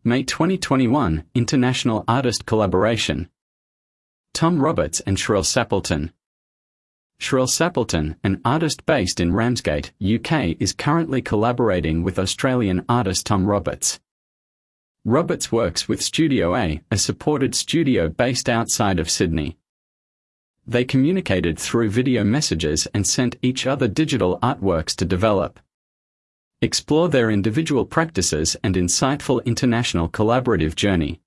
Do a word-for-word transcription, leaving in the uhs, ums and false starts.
May twenty twenty-one, International Artist Collaboration. Tom Roberts and Shrill Sappleton. Shrill Sappleton, an artist based in Ramsgate, U K, is currently collaborating with Australian artist Tom Roberts. Roberts works with Studio A, a supported studio based outside of Sydney. They communicated through video messages and sent each other digital artworks to develop. Explore their individual practices and insightful international collaborative journey.